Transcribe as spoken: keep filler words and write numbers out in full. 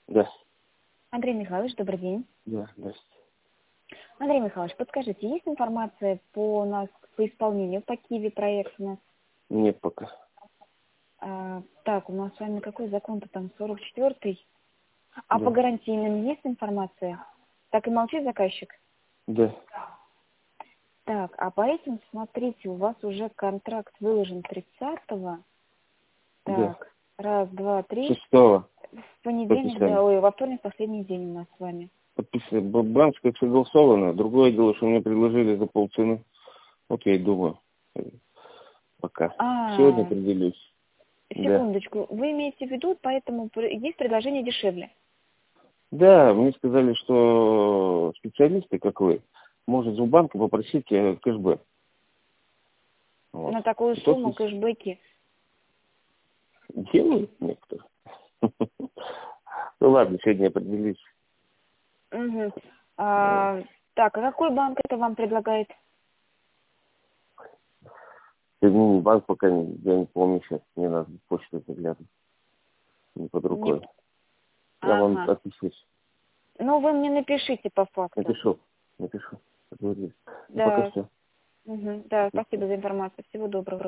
Да. Андрей Михайлович, добрый день. Да, здравствуйте. Андрей Михайлович, подскажите, есть информация по нас по исполнению по Киви проект у нас? Нет пока. А, так, у нас с вами какой закон-то там, сорок четвёртый? А по Да. гарантийным есть информация? Так и молчит заказчик? Да. Так, а по этим, смотрите, у вас уже контракт выложен тридцатого. Да. Так, раз, два, три. Шестого В понедельник, подписали. да, ой, во вторник последний день у нас с вами. Подписали. Б- Банк как согласовано. Другое дело, что мне предложили за полцены. Окей, думаю. э, Пока. Сегодня А, определюсь. Да. секундочку, вы имеете в виду, поэтому пр- есть предложение дешевле? Да, мне сказали, что специалисты, как вы, может у банка попросить э, кэшбэк. Вот. На такую И тот сумму кэшбэки. делают некоторые. Ну ладно, сегодня определюсь. Мгм. А, так, а какой банк это вам предлагает? Соединение банк пока не, я не помню сейчас. Мне надо почту заглянуть. Не под Не... рукой. Я вам Ага. отпишусь. Ну, вы мне напишите по факту. Напишу. Напишу. Договорились. Ну пока Да. все. Мгм. Да, спасибо за информацию. Всего доброго.